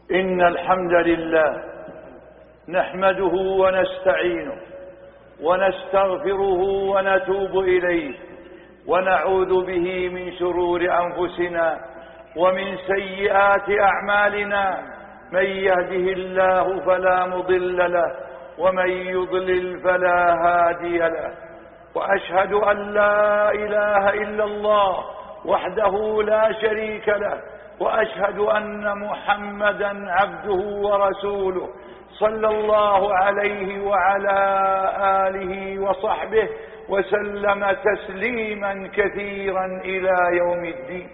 إن الحمد لله نحمده ونستعينه ونستغفره ونتوب إليه ونعوذ به من شرور أنفسنا ومن سيئات أعمالنا. من يهده الله فلا مضل له ومن يضلل فلا هادي له. وأشهد أن لا إله إلا الله وحده لا شريك له، وأشهد أن محمدا عبده ورسوله صلى الله عليه وعلى آله وصحبه وسلم تسليما كثيرا إلى يوم الدين.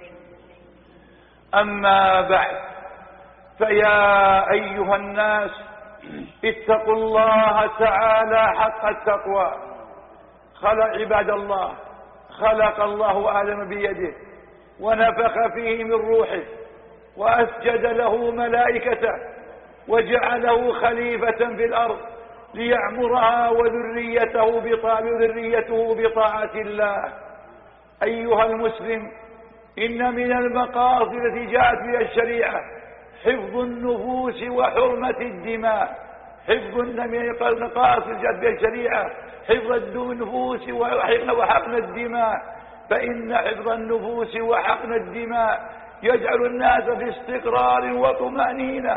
أما بعد، فيا أيها الناس اتقوا الله تعالى حق التقوى. عباد الله، خلق الله آدم بيده ونفخ فيه من روحه وأسجد له ملائكته وجعله خليفة في الأرض ليعمرها وذريته بطاعة الله. أيها المسلم، إن من المقاصد التي جاءت بها الشريعة حفظ النفوس وحرمة الدماء. من المقاصد جاءت بها الشريعة حفظ النفوس وحقن الدماء، فإن حفظ النفوس وحقن الدماء يجعل الناس في استقرار وطمأنينة،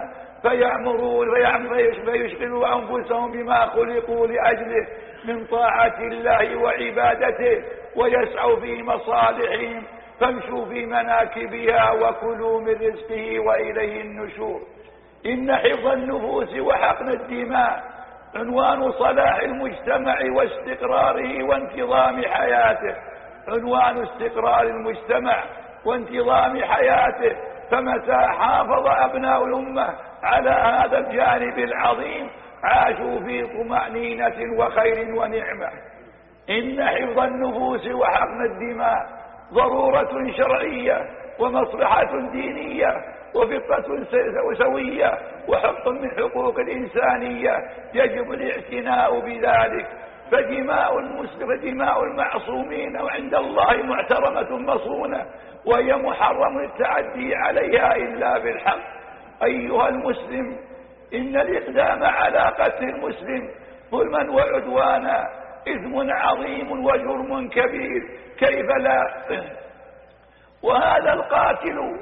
فيشغلوا أنفسهم بما خلقوا لأجله من طاعة الله وعبادته، ويسعوا في مصالحهم. فامشوا في مناكبها وكلوا من رزقه وإليه النشور. إن حفظ النفوس وحقن الدماء عنوان صلاح المجتمع واستقراره وانتظام حياته. عنوان استقرار المجتمع وانتظام حياته. فمتى حافظ أبناء الأمة على هذا الجانب العظيم عاشوا في طمأنينة وخير ونعمة. إن حفظ النفوس وحقن الدماء ضرورة شرعية ومصلحة دينية وفطرة سوية وحق من حقوق الإنسانية، يجب الاعتناء بذلك. فدماء المعصومين وعند الله محترمة مصونة، وهي محرم التعدي عليها إلا بالحق. أيها المسلم، إن الإقدام على قتل المسلم ظلما وعدوانا إثم عظيم وجرم كبير. كيف لا وهذا القاتل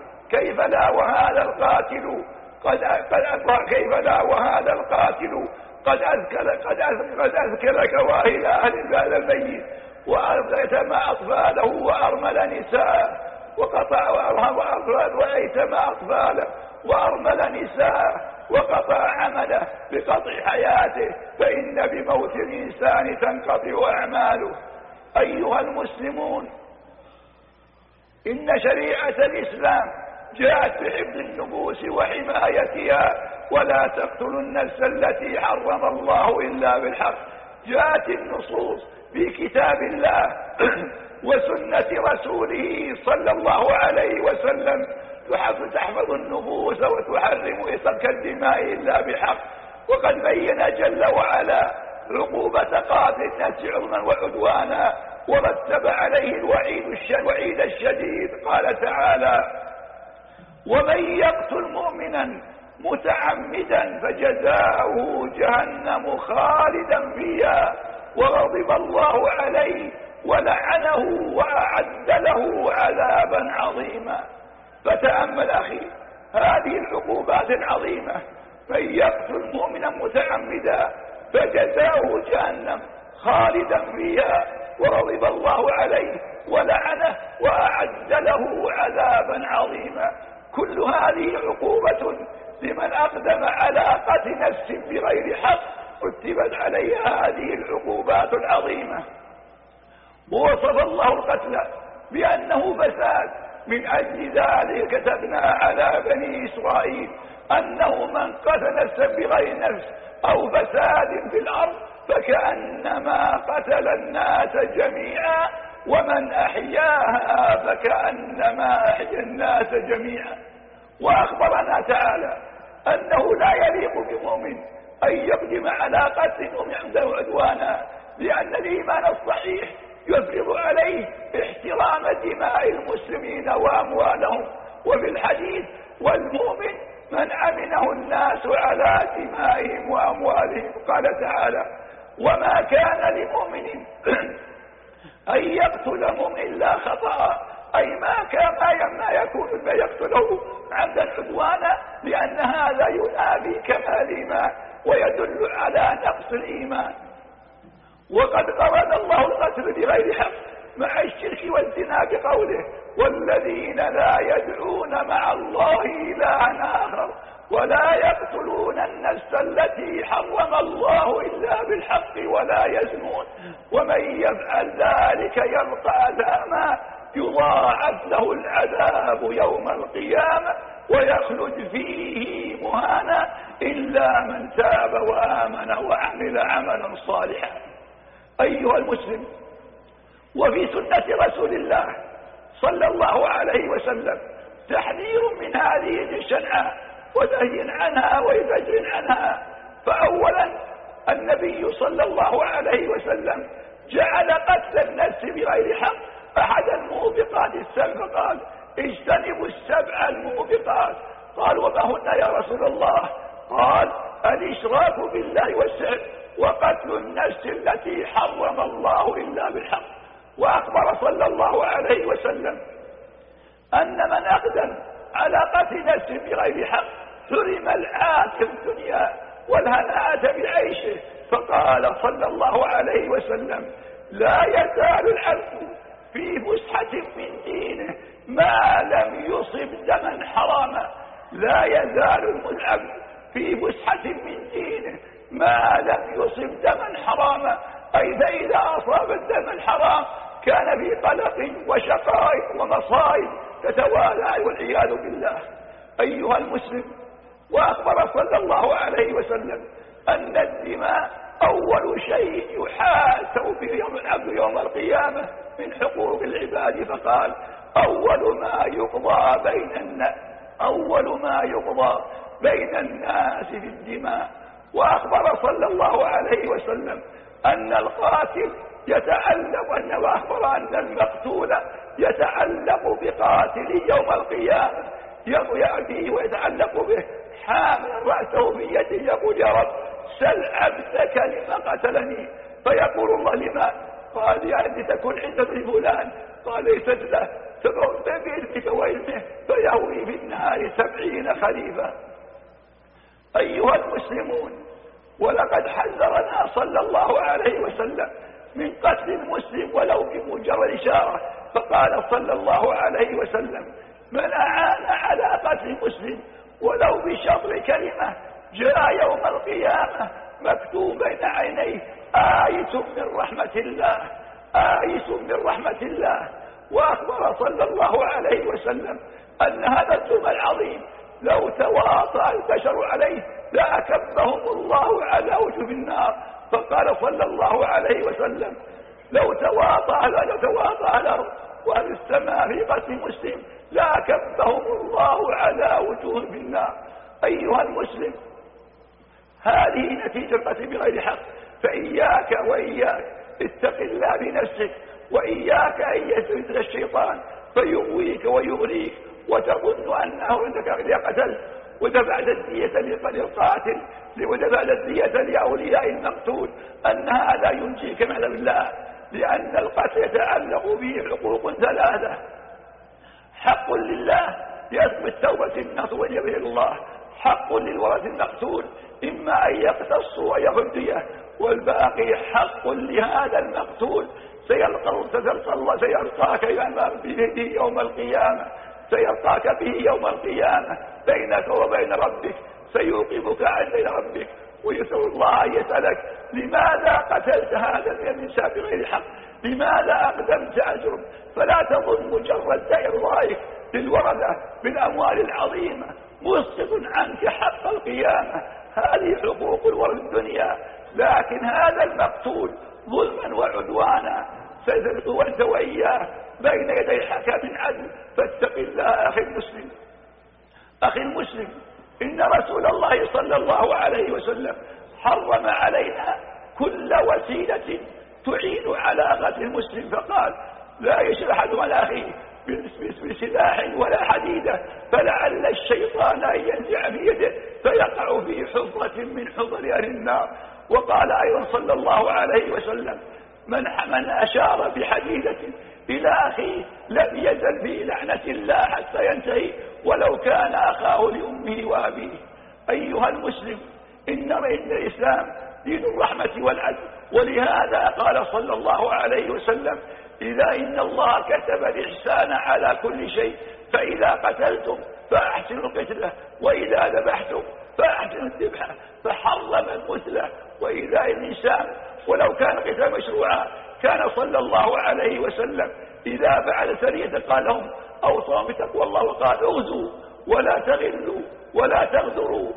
قد أذكر كواهل أهل هذا الميت وأيتم أطفاله وأرمل نساء وقطع عمله بقطع حياته، فإن بموت الإنسان تنقطع أعماله. أيها المسلمون، إن شريعة الإسلام جاءت بحفظ النفوس وحمايتها. ولا تقتلوا النفس التي حرم الله إلا بالحق. جاءت النصوص في كتاب الله وسنة رسوله صلى الله عليه وسلم تحفظ النفوس وتحرم سفك الدماء إلا بحق. وقد بين جل وعلا عقوبة قاتل النفس عظما وعدوانا، ورتب عليه الوعيد الشديد. قال تعالى: ومن يقتل مؤمنا متعمدا فجزاؤه جهنم خالدا فيها وغضب الله عليه ولعنه وأعد له عذابا عظيما. فتأمل أخي هذه العقوبات العظيمة. من يقتل مؤمنا متعمدا فجزاؤه جهنم خالدا فيها وغضب الله عليه ولعنه وأعد له عذابا عظيما. كل هذه عقوبة لمن أقدم على قتل نفس بغير حق، رتبت عليها هذه العقوبات العظيمة. ووصف الله القتل بأنه فساد. من أجل ذلك كتبنا على بني إسرائيل أنه من قتل نفسا بغير نفس أو فساد في الأرض فكأنما قتل الناس جميعا، ومن أحياها فكأنما أحيا الناس جميعا. وأخبرنا تعالى أنه لا يليق بمؤمن أن يقدم على قتل مؤمن عمدا وعدوانا، لأن الإيمان الصحيح يفرض عليه احترام دماء المسلمين وأموالهم. وفي الحديث: والمؤمن من عمل يفتنه الناس على دمائهم وأموالهم. قال تعالى: وما كان لمؤمن أن يقتل مؤمن إلا خطأ، أي ما يكون ما يقتله عمدا عدوانا، لأن هذا ينافي كمال الإيمان ويدل على نقص الإيمان. وقد قرن الله القتل بغير حق مع الشرك والزنا بقوله: والذين لا يدعون مع الله إلها آخر ولا يقتلون النفس التي حرم الله إلا بالحق ولا يزنون ومن يفعل ذلك يلقى أثاما يضاعف له العذاب يوم القيامة ويخلد فيه مهانا إلا من تاب وآمن وعمل عملا صالحا. أيها المسلم، وفي سنة رسول الله صلى الله عليه وسلم تحذير من هذه الشنعة ونهي عنها وزجر عنها. فأولا النبي صلى الله عليه وسلم جعل قتل النفس بغير حق أحد الموبقات السبع، قال: اجتنبوا السبع الموبقات. قال: وما هن يا رسول الله؟ قال: الإشراك بالله والسحر وقتل النفس التي حرم الله إلا بالحق. وأخبر صلى الله عليه وسلم أن من أقدم على قتل نفس بغير حق حرم العاقل الدنيا والهناء بعيشه. فقال صلى الله عليه وسلم: لا يزال العبد في فسحة من دينه ما لم يصب دما حراما. لا يزال العبد في فسحة من دينه ما لم يصب دما حراما، أي فإذا أصاب الدم الحرام كان في قلق وشقاء ومصائب تتوالى والعياذ بالله. أيها المسلم، وأخبر صلى الله عليه وسلم أن الدماء أول شيء يحاسب به العبد يوم القيامة من حقوق العباد. فقال: أول ما يقضى بين الناس في الدماء. وأخبر صلى الله عليه وسلم أن القاتل وأخبر أن المقتول يتعلق بقاتل يوم القيامة، يأتيه ويتعلق به حامل رأسه بيده يقول: يا رب سل عبدك لما قتلني. فيقول الله: لما؟ قال: يعني تكون عند فلان. قال: ليست له، فقلت بإذنك وإذنه فيهوي في النهار 70 خريفا. أيها المسلمون، ولقد حذرنا صلى الله عليه وسلم من قتل المسلم ولو بمجرد إشارة. فقال صلى الله عليه وسلم: من أعان على قتل المسلم ولو بشطر كلمة جاء يوم القيامة مكتوب بين عينيه آيس من رحمة الله. وأخبر صلى الله عليه وسلم أن هذا الذنب العظيم لو تواطأ البشر عليه لأكبهم الله على وجوه النار. فقال صلى الله عليه وسلم: لو تواطأ الأرض وأهل السماء في قتل مسلم لأكبهم الله على وجوه النار. أيها المسلم، هذه نتيجة القتل بغير حق. فإياك اتق الله بنفسك، وإياك أن يسرد الشيطان فيغويك ويغريك وتظن أنه إنك إذا قتلت ودفعت الدية للقاتل ودفعت الدية لأولياء المقتول أن هذا ينجيك من عذاب الله، لأن القتل يتعلق به حقوق 3: حق لله يثبت توبة الناس ويجب إلى الله، حق للورث المقتول إما أن يقتصوا ويفديه، والباقي حق لهذا المقتول سيلقاك به يوم القيامة، سيلقاك به يوم القيامة بينك وبين ربك، سيوقفك عند ربك ويسأل الله أن يسألك: لماذا قتلت هذا الإنسان بغير حق؟ لماذا أقدمت أجرم؟ فلا تظن مجرد إرضائك للورثة بالأموال العظيمة مسقط عنك حق القيامة. هذه حقوق الورث الدنيا، لكن هذا المقتول ظلما وعدوانا سيذبح أنت وإياه بين يدي حكم عدل. فاتق الله أخي المسلم، إن رسول الله صلى الله عليه وسلم حرم علينا كل وسيلة تعين على قتل المسلم. فقال: لا يشر أحد على أخيه بسلاح ولا حديدة فلعل الشيطان أن ينزع بيده حفرة من حفر أهل النار. وقال أيضا صلى الله عليه وسلم: من أشار بحديدة إلى أخيه لم يزل في لعنة الله حتى ينتهي ولو كان أخاه لأمه وأبيه. أيها المسلم، إن الإسلام دين الرحمة والعدل، ولهذا قال صلى الله عليه وسلم: إن الله كتب الإحسان على كل شيء، فإذا قتلتم فأحسنوا القتلة، وإذا ذبحتم فأحسنوا الذبحة، فحرم المثلة. وإذا الإنسان ولو كان قتال مشروعا كان صلى الله عليه وسلم إذا فعل سرية قال لهم: أوصوا بتقوى الله، وقال: اغزوا ولا تغلوا ولا تغدروا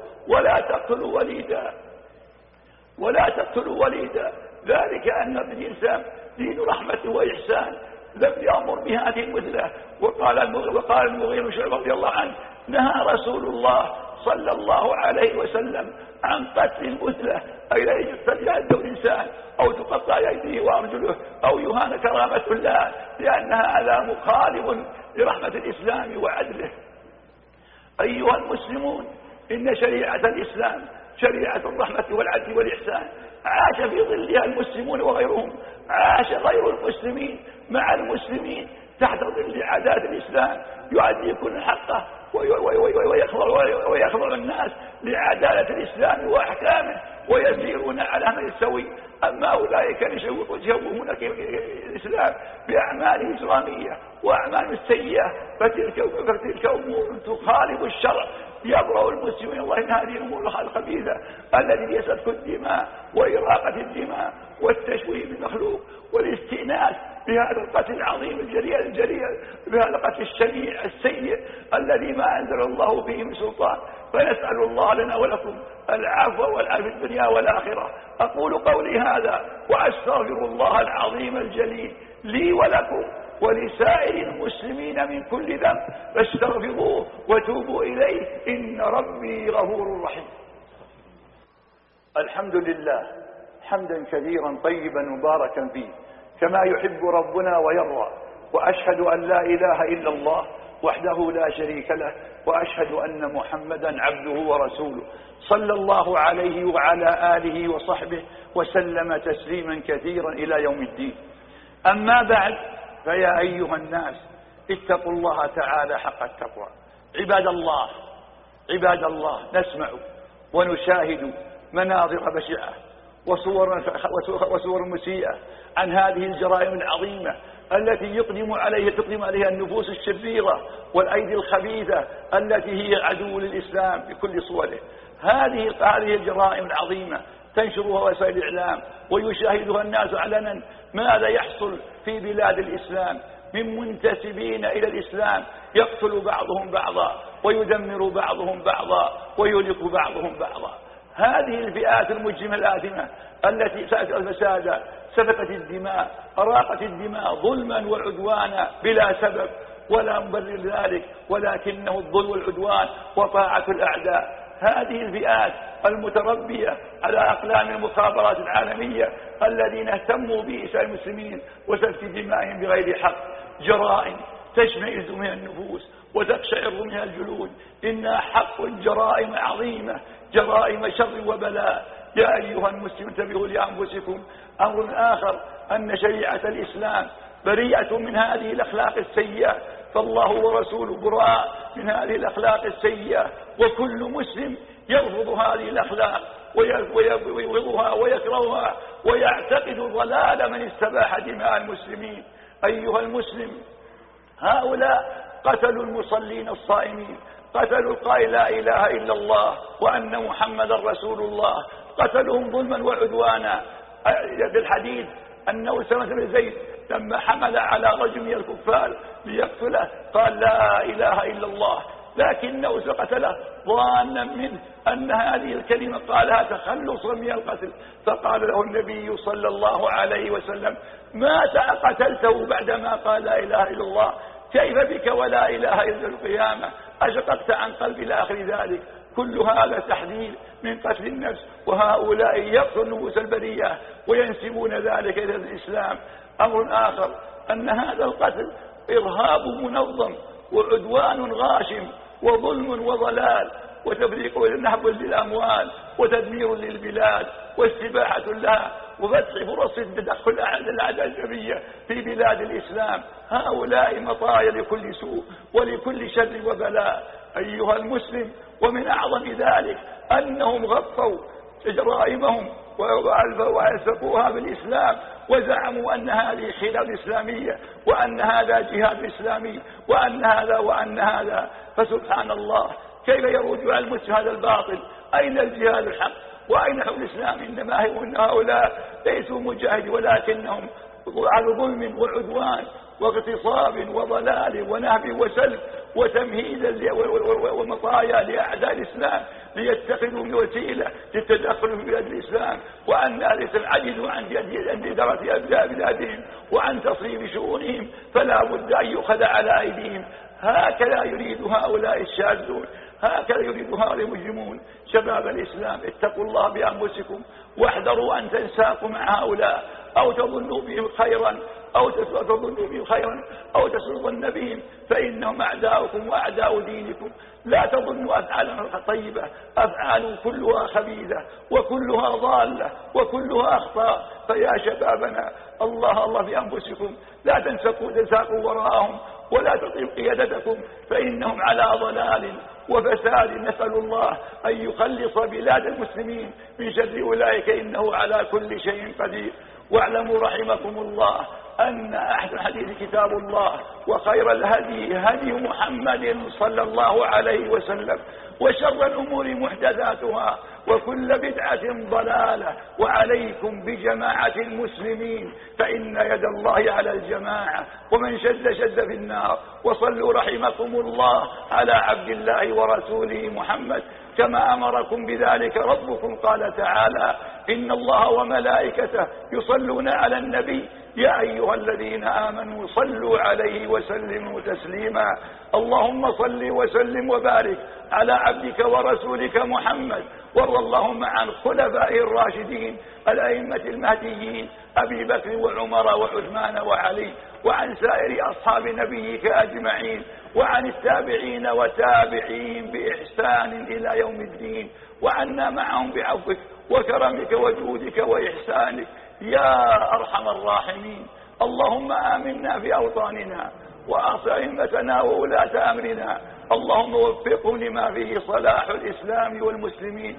ولا تقتلوا وليدا. ذلك أن الإنسان دين رحمة وإحسان، لم يأمر بهذه المثلة. وقال المغيرة بن شعبة رضي الله عنه: نهى رسول الله صلى الله عليه وسلم عن قتل المثلة، أي لا يقتل الإنسان أو تقطع يديه وأرجله أو يهان كرامة الله، لأنها هذا مخالف لرحمة الإسلام وعدله. أيها المسلمون، إن شريعة الإسلام شريعة الرحمة والعدل والإحسان، عاش في ظلها المسلمون وغيرهم، عاش غير المسلمين مع المسلمين تحت ظل عادات الإسلام، يؤدي كل حقه ويخضع الناس لعدالة الإسلام وأحكامه ويسيرون على أمر السوي. أما أولئك يشوهون الإسلام بأعمال إجرامية وأعمال سيئة، فتلك أمور تخالف الشرع. يبرأ المسلمين الله من هذه الأمور الخبيثة التي يسفك الدماء وإراقة الدماء والتشويه بالمخلوق والاستئناس بهذا القتل العظيم الجريء بهذا القتل الشنيع السيء الذي ما أنزل الله به من سلطان. فنسأل الله لنا ولكم العفو والعافية في الدنيا والآخرة. أقول قولي هذا وأستغفر الله العظيم الجليل لي ولكم ولسائر المسلمين من كل ذنب، فاستغفروه وتوبوا إليه، إن ربي غفور رحيم. الحمد لله حمدا كثيرا طيبا مباركا فيه كما يحب ربنا ويرضى، وأشهد أن لا إله إلا الله وحده لا شريك له، وأشهد أن محمدا عبده ورسوله، صلى الله عليه وعلى آله وصحبه وسلم تسليما كثيرا إلى يوم الدين. أما بعد، فيا أيها الناس اتقوا الله تعالى حق التقوى. عباد الله، نسمع ونشاهد مناظر بشعة وصور مسيئة عن هذه الجرائم العظيمة التي تقدم عليها النفوس الشريرة والأيدي الخبيثة التي هي عدو للإسلام بكل صوره. هذه الجرائم العظيمة تنشرها وسائل الإعلام ويشاهدها الناس علنا. ماذا يحصل في بلاد الإسلام من منتسبين إلى الإسلام؟ يقتل بعضهم بعضا ويدمر بعضهم بعضا ويهلك بعضهم بعضا. هذه الفئات المجرمة الآثمة التي سأت الفساد، سفكت الدماء، أراقت الدماء ظلما وعدوانا بلا سبب ولا مبرر ذلك، ولكنه الظلم والعدوان وطاعة الأعداء. هذه الفئات المتربية على أقلام المخابرات العالمية الذين اهتموا بإساءة المسلمين وسفك دمائهم بغير حق، جرائم تشمئز منها النفوس وتقشعر منها الجلود. إنها حق جرائم عظيمة، جرائم شر وبلاء. يا أيها المسلمون انتبهوا لأنفسكم. أمر آخر أن شريعة الإسلام بريئة من هذه الأخلاق السيئة، فالله ورسوله براء من هذه الأخلاق السيئة، وكل مسلم يرفض هذه الأخلاق ويبغضها ويكرهها ويعتقد ضلال من استباح دماء المسلمين. أيها المسلم، هؤلاء قتلوا المصلين الصائمين، قتلوا القائل لا إله إلا الله وأن محمد رسول الله، قتلهم ظلما وعدوانا. بالحديث أن أسامة بن زيد لما حمل على رجل من الكفار ليقتله قال لا إله إلا الله، لكنه قتله ظانا منه أن هذه الكلمة قالها تخلصا من القتل. فقال له النبي صلى الله عليه وسلم: ما قتلته بعدما قال لا إله إلا الله؟ كيف بك ولا إله إلا القيامة؟ أشققت عن قلبي إلى آخر ذلك. كل هذا تحذير من قتل النفس، وهؤلاء يقتلوا النفوس البرية وينسبون ذلك إلى الإسلام. أمر آخر أن هذا القتل إرهاب منظم وعدوان غاشم وظلم وضلال، وتفريق نهب للأموال وتدمير للبلاد واستباحة لها وفتح فرص تدخل الأعداء الأجنبية في بلاد الإسلام. هؤلاء مطايا لكل سوء ولكل شر وبلاء أيها المسلم. ومن أعظم ذلك أنهم غطوا جرائمهم وألفقوها بالإسلام وزعموا أن هذه خلافة إسلامية وأن هذا جهاد إسلامي وأن هذا فسبحان الله كيف يروج على المسلم هذا الباطل؟ أين الجهاد الحق وأين حول الإسلام؟ إنما هؤلاء ليسوا مجاهد ولكنهم على ظلم وعدوان واغتصاب وضلال ونهب وسلب وتمهيد ومطايا لأعداء الإسلام ليتخذوا من وسيلة للتدخل في بلاد الإسلام وأن عجزوا عن إدارة أبناء بلادهم وعن تصريف شؤونهم فلا بد أن يؤخذ على أيديهم. هكذا يريد هؤلاء الشاذون، هكذا يريد هؤلاء المجرمون. شباب الإسلام اتقوا الله بأنفسكم واحذروا أن تنساقوا مع هؤلاء أو تظنوا بهم خيرا أو تسلطن بهم فإنهم أعداؤكم وأعداء دينكم. لا تظنوا أفعالهم طيبة، أفعال كلها خبيثة وكلها ضالة وكلها أخطاء. فيا شبابنا الله بأنفسكم لا تنساقوا وراءهم ولا تطيعوا قيادتكم فإنهم على ضلال وفساد. نسأل الله أن يخلص بلاد المسلمين من شر أولئك إنه على كل شيء قدير. واعلموا رحمكم الله أن أحسن الحديث كتاب الله وخير الهدي هدي محمد صلى الله عليه وسلم وشر الأمور محدثاتها وكل بدعة ضلالة. وعليكم بجماعة المسلمين فإن يد الله على الجماعة ومن شد في النار. وصلوا رحمكم الله على عبد الله ورسوله محمد كما أمركم بذلك ربكم. قال تعالى إن الله وملائكته يصلون على النبي يا أيها الذين آمنوا صلوا عليه وسلموا تسليما. اللهم صل وسلم وبارك على عبدك ورسولك محمد. وارض اللهم عن خلفائه الراشدين الأئمة المهديين أبي بكر وعمر وعثمان وعلي وعن سائر أصحاب نبيك أجمعين وعن التابعين وتابعين بإحسان إلى يوم الدين وعنا معهم بعفوك وكرمك وجودك وإحسانك يا أرحم الراحمين. اللهم آمنا في أوطاننا وأصلح أئمتنا وولاة أمرنا. اللهم وفقهم لما فيه صلاح الإسلام والمسلمين.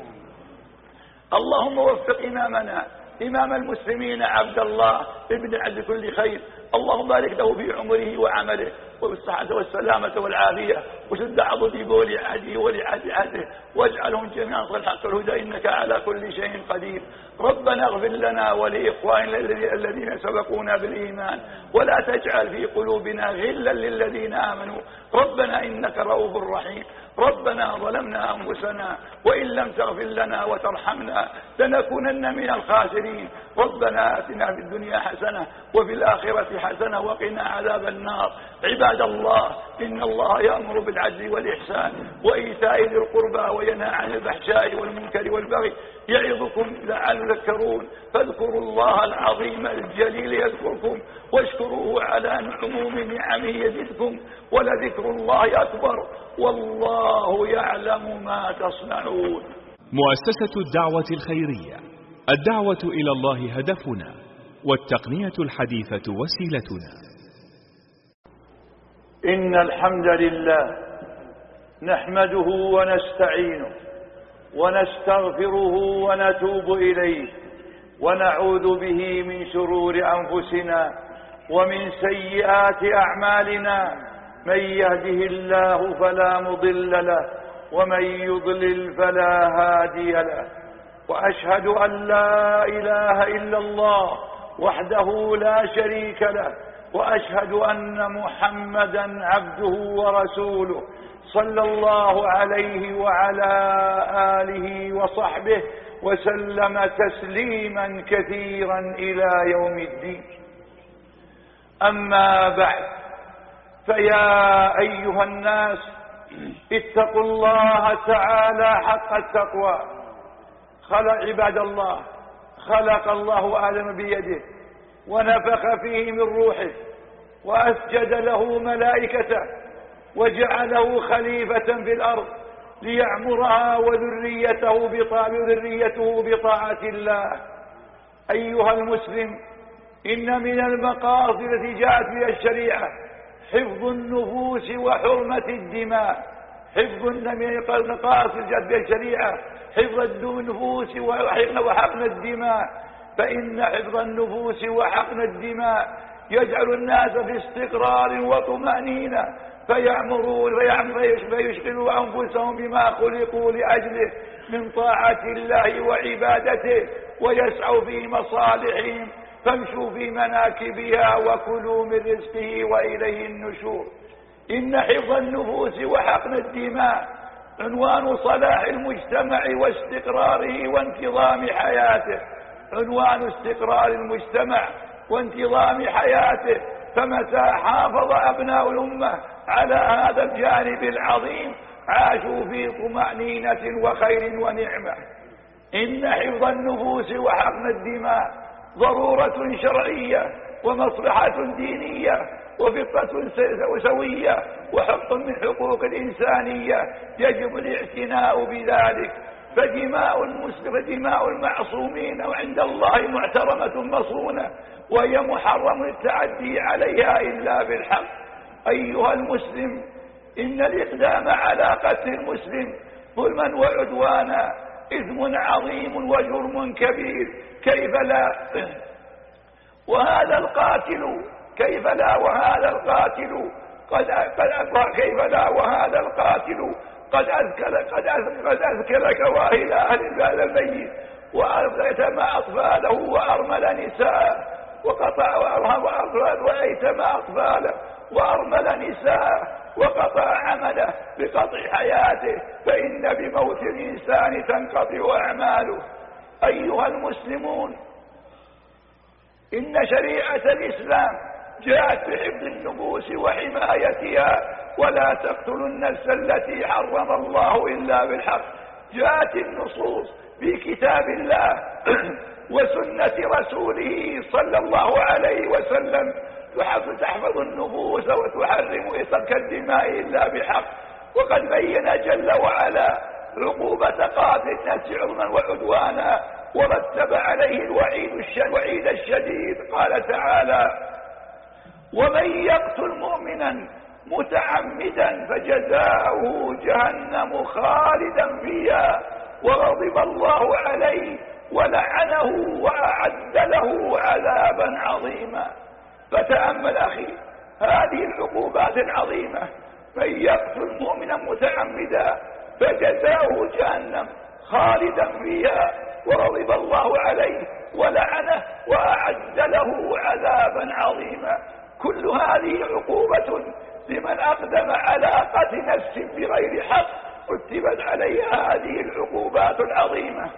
اللهم وفق إمامنا إمام المسلمين عبد الله ابن عبد كل خير. اللهم بارك له في عمره وعمله والصحة والسلامة والعافية وشد عضده ولعهده ولعهده واجعلهم جميعا صل الحق والهدى إنك على كل شيء قدير. ربنا اغفر لنا ولإخواننا الذين سبقونا بالإيمان ولا تجعل في قلوبنا غلا للذين آمنوا ربنا إنك رؤوف رحيم. ربنا ظلمنا أنفسنا وإن لم تغفر لنا وترحمنا لنكونن من الخاسرين. ربنا آتنا في الدنيا حسنة وفي الآخرة حسنة وقنا عذاب النار. عباد الله إن الله يأمر بالعدل والإحسان وإيتاء ذي القربى وينهى عن الفحشاء والمنكر والبغي يعظكم لعلكم تذكرون. فاذكروا الله العظيم الجليل يذكركم واشكروه على عموم نعمه يزدكم ولذكر الله أكبر والله يعلم ما تصنعون. مؤسسة الدعوة الخيرية. الدعوة إلى الله هدفنا والتقنية الحديثة وسيلتنا. إن الحمد لله نحمده ونستعينه ونستغفره ونتوب إليه ونعوذ به من شرور أنفسنا ومن سيئات أعمالنا. من يهده الله فلا مضل له ومن يضلل فلا هادي له. وأشهد أن لا إله إلا الله وحده لا شريك له وأشهد أن محمدا عبده ورسوله صلى الله عليه وعلى آله وصحبه وسلم تسليما كثيرا إلى يوم الدين. أما بعد فيا أيها الناس اتقوا الله تعالى حق التقوى. عباد الله خلق الله آدم بيده ونفخ فيه من روحه وأسجد له ملائكته وجعله خليفة في الأرض ليعمرها وذريته بطاعة الله. أيها المسلم، إن من المقاصد التي جاءت بها الشريعة حفظ النفوس وحرمة الدماء. حفظ من المقاصد جاءت بها الشريعة حفظ النفوس وحقن الدماء، فإن حفظ النفوس وحقن الدماء يجعل الناس في استقرار وطمأنينة، فيشغلوا أنفسهم بما خلقوا لأجله من طاعة الله وعبادته، ويسعوا في مصالحهم، فامشوا في مناكبها وكلوا من رزقه وإليه النشور. إن حفظ النفوس وحقن الدماء عنوان صلاح المجتمع واستقراره وانتظام حياته، عنوان استقرار المجتمع وانتظام حياته. فمتى حافظ أبناء الأمة على هذا الجانب العظيم عاشوا في طمأنينة وخير ونعمة. إن حفظ النفوس وحقن الدماء ضرورة شرعية ومصلحة دينية وفطرة سوية وحق من حقوق الإنسانية، يجب الاعتناء بذلك. فدماء المعصومين عند الله محترمة مصونة، وهي محرم التعدي عليها إلا بالحق. أيها المسلم، إن الإقدام على قتل المسلم ظلما وعدوانا إثم عظيم وجرم كبير، كيف لا وهذا القاتل قد أذكر كواهل أهل هذا الميت، وأيتم أطفاله وأرمل نساءه، وأيتم أطفاله وأرمل نساءه، وقطع عمله بقطع حياته، فإن بموت الإنسان تنقطع أعماله. أيها المسلمون، إن شريعة الإسلام جاءت بحفظ النفوس وحمايتها، ولا تقتلوا النفس التي حرم الله إلا بالحق. جاءت النصوص في كتاب الله وسنة رسوله صلى الله عليه وسلم تحفظ النفوس وتحرم سفك الدماء إلا بحق. وقد بين جل وعلا عقوبة قاتل النفس عظما وعدوانا، ورتب عليه الوعيد الشديد. قال تعالى: ومن يقتل مؤمنا متعمدا فجزاؤه جهنم خالدا فيها وغضب الله عليه ولعنه وأعد له عذابا عظيما. فتأمل أخي هذه العقوبات العظيمة: من يقتل مؤمنا متعمدا فجزاؤه جهنم خالدا فيها وغضب الله عليه ولعنه وأعد له عذابا عظيما. كل هذه عقوبة لمن أقدم على قتل نفس بغير حق، رتبت عليها هذه العقوبات العظيمة.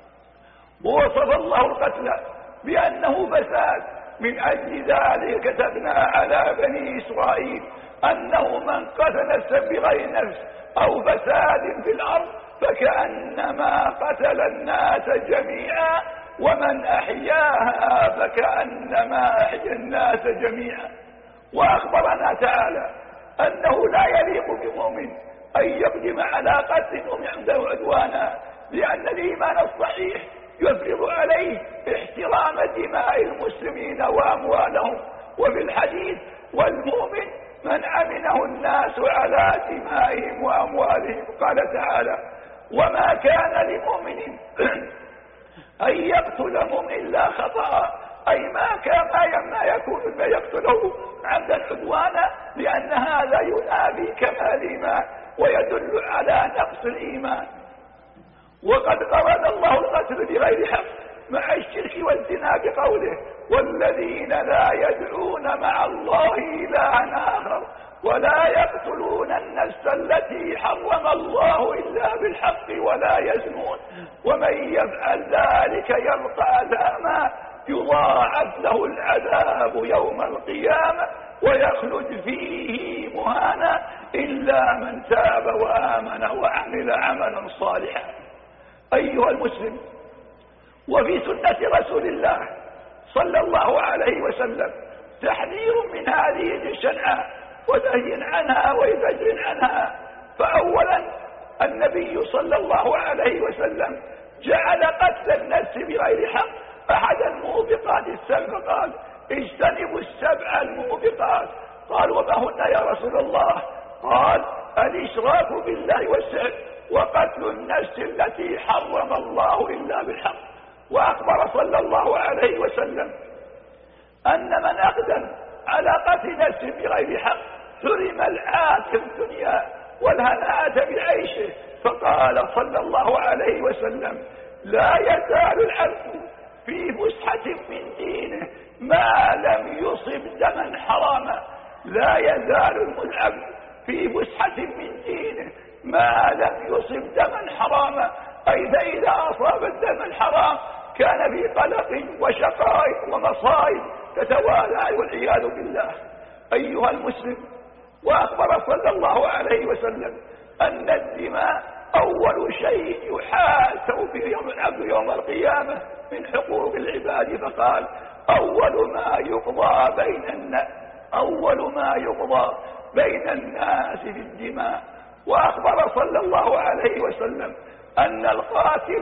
ووصف الله القتل بأنه فساد، من أجل ذلك كتبنا على بني إسرائيل أنه من قتل نفسا بغير نفس أو فساد في الأرض فكأنما قتل الناس جميعا، ومن أحياها فكأنما أحيا الناس جميعا. وأخبرنا تعالى أنه لا يليق بمؤمن أن يقدم على قتل مؤمن عمدا وعدوانا، لأن الإيمان الصحيح يفرض عليه احترام دماء المسلمين وأموالهم. وفي الحديث: والمؤمن من أمنه الناس على دمائهم وأموالهم. قال تعالى: وما كان لمؤمن أن يقتل مؤمن إلا خطأ، أي ما يكون ما يقتله عمدا عدوانا، لأن هذا ينافي كمال الإيمان ويدل على نقص الإيمان. وقد قرن الله القتل بغير حق مع الشرك والزنا بقوله: والذين لا يدعون مع الله إلها آخر ولا يقتلون النفس التي حرم الله إلا بالحق ولا يزنون ومن يفعل ذلك يلقى أثاما يضاعف له العذاب يوم القيامة ويخلد فيه مهانا إلا من تاب وآمن وعمل عملا صالحا. أيها المسلم، وفي سنة رسول الله صلى الله عليه وسلم تحذير من هذه الشنعة ونهي عنها وزجر عنها. فأولا النبي صلى الله عليه وسلم جعل قتل النفس بغير حق أحد الموبقات السبع، قال اجتنبوا السبع الموبقات. قال وما هن يا رسول الله؟ قال الإشراك بالله والسحر وقتل النفس التي حرم الله إلا بالحق. وأخبر صلى الله عليه وسلم أن من أقدم على قتل نفس بغير حق حرم العافية في الدنيا والهناء بعيشه. فقال صلى الله عليه وسلم لا يزال العبد في فسحة من دينه ما لم يصب دما حراما. لا يزال العبد في فسحة من دينه ما لم يصب دما حراما، أي فإذا أصاب الدم الحرام كان في قلق وشقائق ومصائب تتوالى والعياذ بالله. أيها المسلم، وأخبر صلى الله عليه وسلم أن الدماء أول شيء يحاسب به يوم العبد يوم القيامة من حقوق العباد، فقال أول ما يقضى بين الناس في الدماء. وأخبر صلى الله عليه وسلم أن القاتل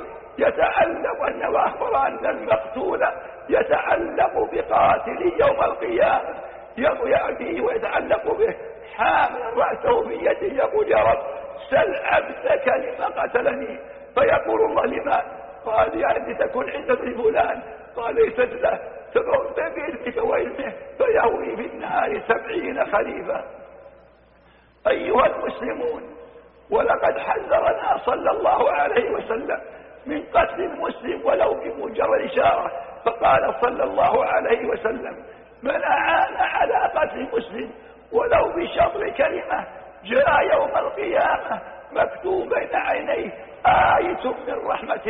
وأخبر أن المقتول يتعلق بقاتل يوم القيامة، يأتيه ويتعلق به حاملا رأسه في يده يقول يا رب سل عبدك لما قتلني، فيقول الله لما؟ قال يعني تكون عند فلان، قال ليست له، تبعون بإذنك وإذنه فيهوي في النهار 70 خليفة. أيها المسلمون، ولقد حذرنا صلى الله عليه وسلم من قتل المسلم ولو بمجرد إشارة، فقال صلى الله عليه وسلم من أعان على قتل المسلم ولو بشطر كلمة جاء يوم القيامة مكتوب بين عينيه آيس من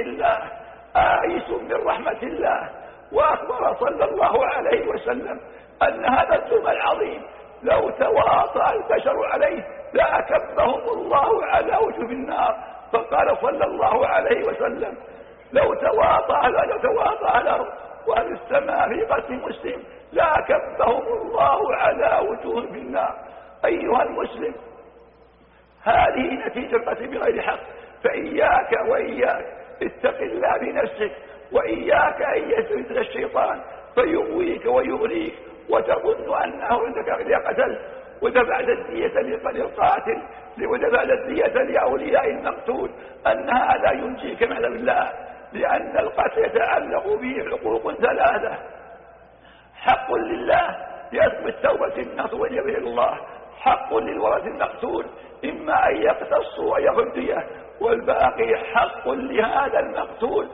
رحمة الله. وأخبر صلى الله عليه وسلم أن هذا الجرم العظيم لو تواطأ البشر عليه لأكبهم الله على وجوه النار. فقال صلى الله عليه وسلم لو تواطأ الأرض وأهل السماء في قتل مسلم لأكبهم الله على وجوه النار. أيها المسلم، هذه نتيجة القتل بغير حق، فإياك اتق الله بنفسك، وإياك أن يسرد الشيطان فيغويك ويغريك وتظن أنه عندك قتل ودفعت الدية للقاتل ودفعت الدية لأولياء المقتول، أن هذا ينجيك من عذاب الله، لأن القتل يتعلق به حقوق 3: حق لله يثبت توبة الناس ويبه الله، حق للورث المقتول إما أن يقتصوا ويغديه، والباقي حق لهذا المقتول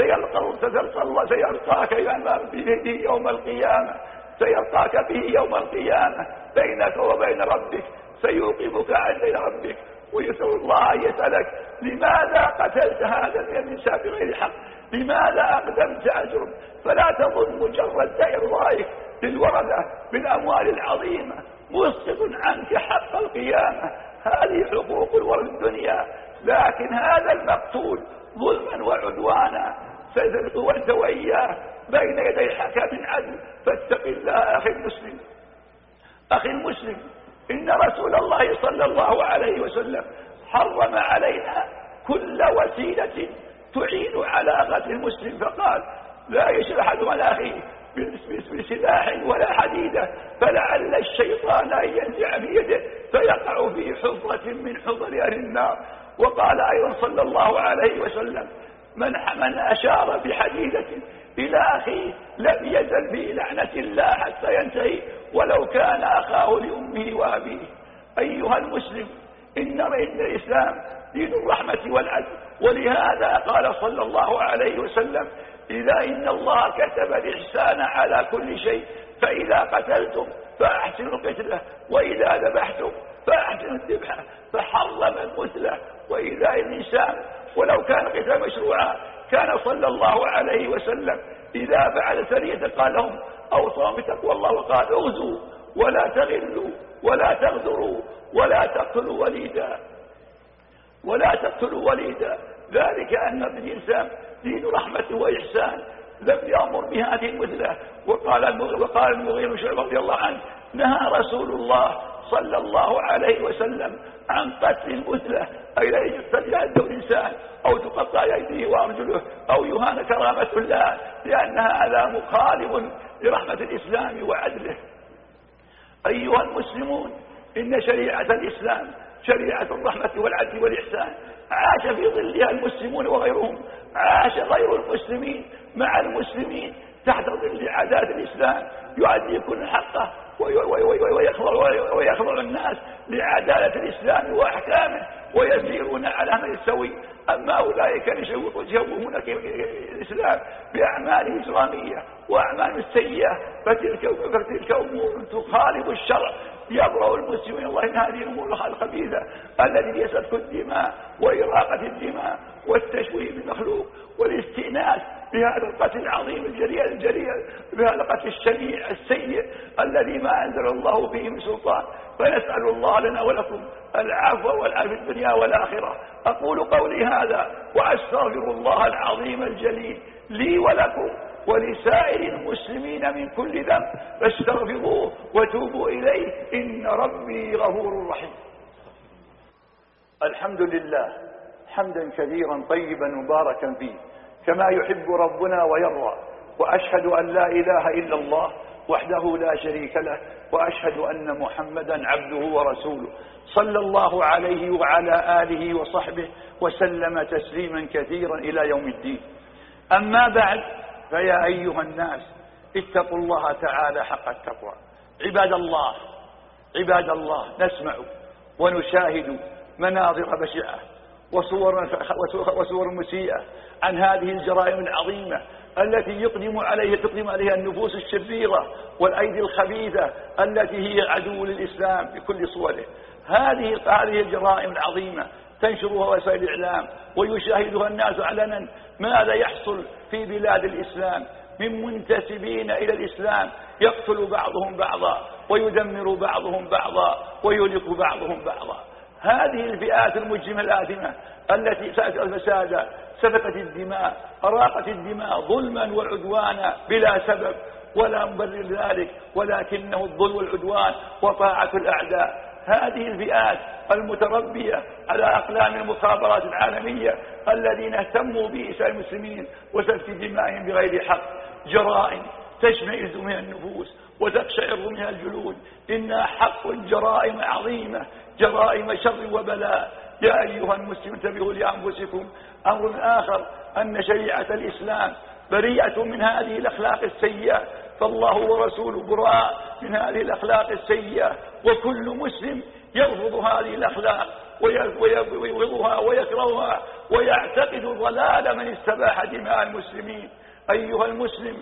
سيلقاك به يوم القيامة، سيلقاك به يوم القيامة بينك وبين ربك، سيوقفك عند ربك ويسأل الله أن يسألك لماذا قتلت هذا الإنسان بغير حق، لماذا أقدمت أجرم. فلا تظن مجرد إرضائك للورثة بالأموال العظيمة مسقط عنك حق القيامة، هذه حقوق الورث الدنيا، لكن هذا المقتول ظلما وعدوانا سيذبح أنت وإياه بين يدي حكم عدل. فاتق الله أخي المسلم، إن رسول الله صلى الله عليه وسلم حرم علينا كل وسيلة تعين على قتل المسلم، فقال لا يشرح أحد على أخيه بسلاح ولا حديدة فلعل الشيطان أن ينزع بيده فيقع في حفرة من حفر أهل النار. وقال أيضا صلى الله عليه وسلم من أشار بحديدة إلى أخيه لم يزل في لعنة الله حتى ينتهي ولو كان أخاه لأمه وأبيه. أيها المسلم، إن الإسلام دين الرحمة والعدل، ولهذا قال صلى الله عليه وسلم إن الله كتب الإحسان على كل شيء، فإذا قتلتم فأحسنوا القتلة، وإذا ذبحتم فأحسنوا الذبحة، فحرم المثلة. وإذا الإنسان ولو كان قتال مشروعا كان صلى الله عليه وسلم إذا فعل سرية قال لهم أوصوا بتقوى الله وقال اغزوا ولا تغلوا ولا تغدروا ولا تقتلوا وليدا، ذلك أن الإنسان دين رحمة وإحسان لم يأمر بهذه المثلة. وقال المغيرة بن شعبة رضي الله عنه نهى رسول الله صلى الله عليه وسلم عن قتل المثلة، أي لا يقتل الإنسان أو تقطع يديه وأرجله أو يهان كرامة الله، لأن هذا مخالف لرحمة الإسلام وعدله. أيها المسلمون، إن شريعة الإسلام شريعة الرحمة والعدل والإحسان، عاش في ظلها المسلمون وغيرهم، عاش غير المسلمين مع المسلمين تحت ظل عادات الإسلام، يؤدي كل حقه ويخضع الناس لعدالة الإسلام وأحكامه ويسيرون على أمر السوي. أما أولئك يشوهون الإسلام بأعمال إجرامية وأعمال سيئة فتلك أمور تخالف الشرع. يبرأ المسلمين الله من هذه الأمور الخبيثة التي يسفك الدماء وإراقة الدماء والتشويه بالمخلوق والاستئناس بهذا القتل العظيم الجريء بهذا القتل الشنيع السيء الذي ما أنزل الله به من سلطان. فنسأل الله لنا ولكم العفو والعافية في الدنيا والآخرة. أقول قولي هذا وأستغفر الله العظيم الجليل لي ولكم ولسائر المسلمين من كل ذنب، فاستغفروه وتوبوا إليه إن ربي غفور رحيم. الحمد لله حمدا كثيرا طيبا مباركا فيه كما يحب ربنا ويرضى، وأشهد أن لا إله إلا الله وحده لا شريك له، وأشهد أن محمدا عبده ورسوله صلى الله عليه وعلى آله وصحبه وسلم تسليما كثيرا إلى يوم الدين. أما بعد، فيا أيها الناس اتقوا الله تعالى حق التقوى. عباد الله، نسمع ونشاهد مناظر بشعة وصور مسيئة عن هذه الجرائم العظيمة التي تقدم عليها النفوس الشريرة والأيدي الخبيثة التي هي عدو للإسلام بكل صوره. هذه الجرائم العظيمة تنشرها وسائل الإعلام ويشاهدها الناس علنا. ماذا يحصل في بلاد الإسلام من منتسبين إلى الإسلام؟ يقتل بعضهم بعضا ويدمر بعضهم بعضا ويهلك بعضهم بعضا. هذه الفئات المجرمة الآثمة التي سأت الفساد، سفكت الدماء، أراقت الدماء ظلما وعدوانا بلا سبب ولا مبرر ذلك، ولكنه الظلم والعدوان وطاعة الأعداء. هذه الفئات المتربية على أقلام المخابرات العالمية الذين اهتموا بإساءة المسلمين وسفك دمائهم بغير حق، جرائم تشمئز منها النفوس وتقشعر منها الجلود. إنها حق جرائم عظيمة، جرائم شر وبلاء. يا أيها المسلمون انتبهوا لأنفسكم. أمر آخر أن شريعة الإسلام بريئة من هذه الأخلاق السيئة، فالله ورسوله براء من هذه الأخلاق السيئة، وكل مسلم يرفض هذه الأخلاق ويبغضها ويكرهها ويعتقد ضلال من استباح دماء المسلمين. أيها المسلم،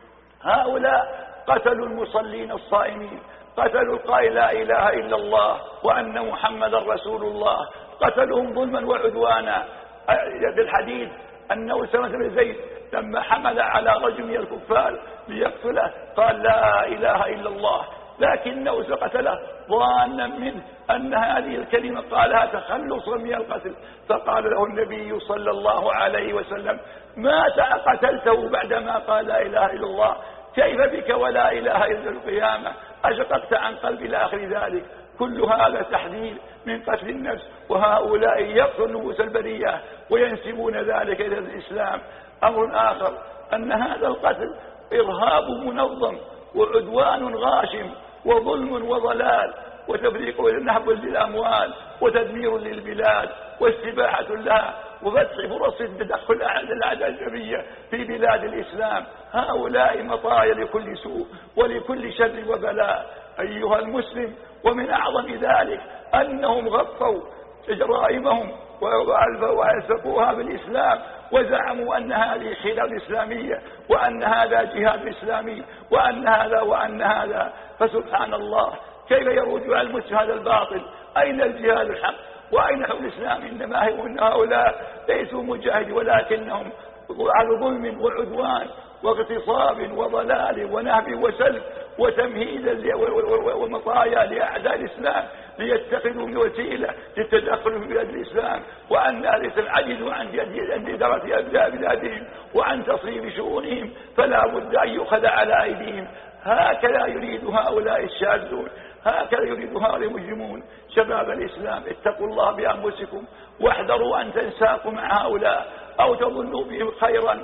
هؤلاء قتلوا المصلين الصائمين، قتلوا القائل لا إله إلا الله وأن محمدا رسول الله، قتلهم ظلما وعدوانا. بالحديث أنه أسامة بن زيد لما حمل على رجل من الكفار ليقتله قال لا إله إلا الله، لكنه قتله ظانا منه أن هذه الكلمة قالها تخلصا من القتل، فقال له النبي صلى الله عليه وسلم مات قتلته بعدما قال لا إله إلا الله، كيف بك ولا إله إلا القيامة؟ أشققت عن قلبي إلى آخر ذلك. كل هذا تحذير من قتل النفس، وهؤلاء يقتلون نفوس البرية وينسبون ذلك إلى الإسلام. أمر آخر أن هذا القتل إرهاب منظم وعدوان غاشم وظلم وضلال وتفريق ونهب للأموال وتدمير للبلاد واستباحة لها وفتح فرص تدخل الأعداء الجميع في بلاد الإسلام. هؤلاء مطايا لكل سوء ولكل شر وبلاء. أيها المسلم، ومن أعظم ذلك أنهم غطوا جرائمهم وألصقوها بالإسلام وزعموا أن هذه خلافة إسلامية وأن هذا جهاد إسلامي وأن هذا. فسبحان الله، كيف يروج على المسلم هذا الباطل؟ أين الجهاد الحق وأين حب الإسلام؟ إنما هؤلاء ليسوا مجاهد ولكنهم على ظلم وعدوان واغتصاب وضلال ونهب وسلب وتمهيد ومطايا لأعداء الإسلام ليتخذوا من وسيلة للتدخل في بلاد الإسلام، وأن الإسلام عجزوا عن إدارة أبناء بلادهم وعن تصريف شؤونهم، فلا بد أن يؤخذ على أيديهم. هكذا يريد هؤلاء الشاذون هكذا يريد هؤلاء المجرمون. شباب الإسلام اتقوا الله بأنفسكم واحذروا أن تنساقوا مع هؤلاء أو تظنوا بهم خيرا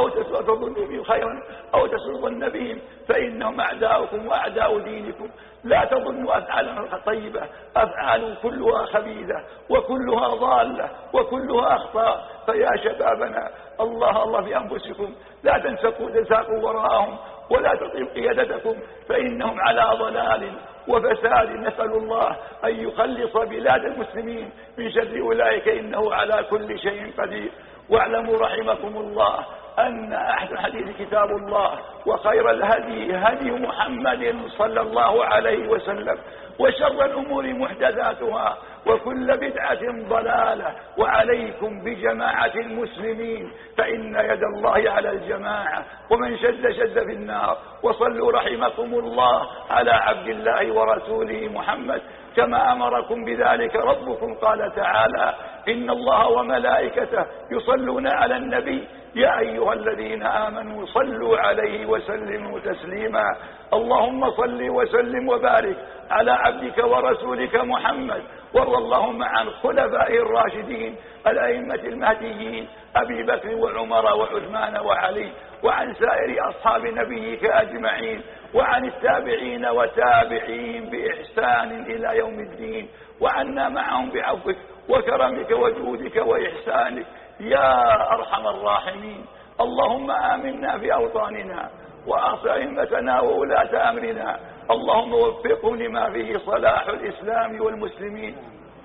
أو تسلطن بهم، فإنهم أعداؤكم وأعداء دينكم. لا تظنوا أفعالهم طيبة، أفعال كلها خبيثة وكلها ضالة وكلها أخطاء. فيا شبابنا الله بأنفسكم، لا تنساقوا وراءهم ولا تطيعوا قيادتكم، فإنهم على ضلال وفساد. نسأل الله أن يخلص بلاد المسلمين من شر أولئك، إنه على كل شيء قدير. واعلموا رحمكم الله أن أحسن الحديث كتاب الله، وخير الهدي هدي محمد صلى الله عليه وسلم، وشر الأمور محدثاتها، وكل بدعة ضلالة. وعليكم بجماعة المسلمين، فإن يد الله على الجماعة، ومن شد في النار. وصلوا رحمكم الله على عبد الله ورسوله محمد كما أمركم بذلك ربكم. قال تعالى: إن الله وملائكته يصلون على النبي يا أيها الذين آمنوا صلوا عليه وسلموا تسليما. اللهم صل وسلم وبارك على عبدك ورسولك محمد، وارض اللهم عن خلفائه الراشدين الأئمة المهديين أبي بكر وعمر وعثمان وعلي، وعن سائر أصحاب نبيك أجمعين، وعن التابعين وتابعيهم بإحسان إلى يوم الدين، وعنا معهم بعفوك وكرمك وجودك وإحسانك يا أرحم الراحمين. اللهم آمنا في أوطاننا وأصلح أئمتنا وولاة أمرنا، اللهم وفقهم لما فيه صلاح الإسلام والمسلمين.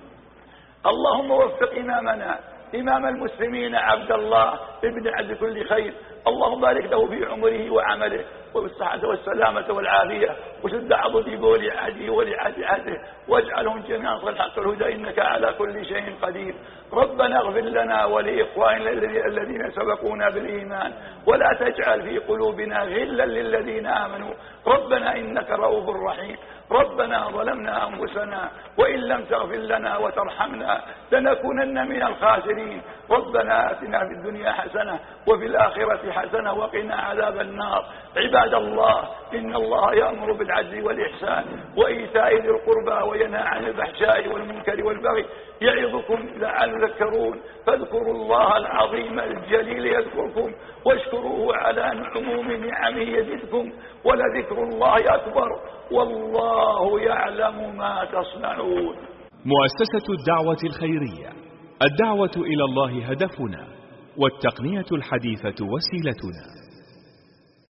اللهم وفق إمامنا إمام المسلمين عبد الله ابن عبد كل خير، اللهم بارك له في عمره وعمله والصحة والسلامة والعافية، وشد عضده ولعهده ولعهده، واجعلهم جميعا صل الحق الهدى، إنك على كل شيء قدير. ربنا اغفر لنا ولإخواننا الذين سبقونا بالإيمان، ولا تجعل في قلوبنا غلا للذين آمنوا، ربنا إنك رؤوف رحيم. ربنا ظلمنا أنفسنا وإن لم تغفر لنا وترحمنا لنكونن من الخاسرين. ربنا آتنا في الدنيا حسنة وفي الآخرة حسنة وقنا عذاب النار. عباد الله، إن الله يأمر بالعدل والإحسان وإيتاء ذي القربى وينهى عن الفحشاء والمنكر والبغي يعظكم لعلكم تذكرون. فاذكروا الله العظيم الجليل يذكركم، واشكروه على عموم نعمه يزدكم، ولذكر الله أكبر، والله يعلم ما تصنعون. مؤسسة الدعوة الخيرية، الدعوة إلى الله هدفنا، والتقنية الحديثة وسيلتنا.